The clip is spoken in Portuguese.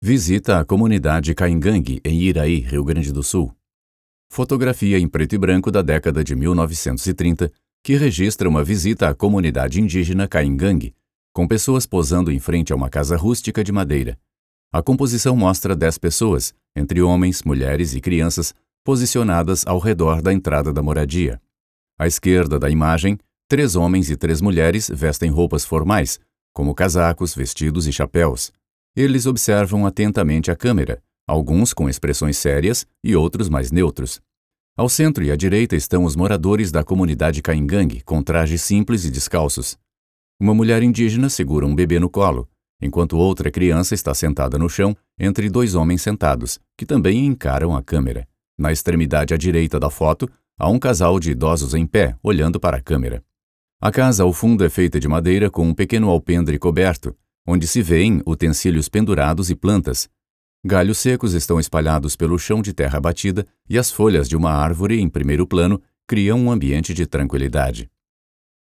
Visita à comunidade Caingangue, em Iraí, Rio Grande do Sul. Fotografia em preto e branco da década de 1930, que registra uma visita à comunidade indígena Caingangue, com pessoas posando em frente a uma casa rústica de madeira. A composição mostra 10 pessoas, entre homens, mulheres e crianças, posicionadas ao redor da entrada da moradia. À esquerda da imagem, 3 homens e 3 mulheres vestem roupas formais, como casacos, vestidos e chapéus. Eles observam atentamente a câmera, alguns com expressões sérias e outros mais neutros. Ao centro e à direita estão os moradores da comunidade Caingangue, com trajes simples e descalços. Uma mulher indígena segura um bebê no colo, enquanto outra criança está sentada no chão entre 2 homens sentados, que também encaram a câmera. Na extremidade à direita da foto, há um casal de idosos em pé, olhando para a câmera. A casa ao fundo é feita de madeira com um pequeno alpendre coberto, onde se vêem utensílios pendurados e plantas. Galhos secos estão espalhados pelo chão de terra batida e as folhas de uma árvore em primeiro plano criam um ambiente de tranquilidade.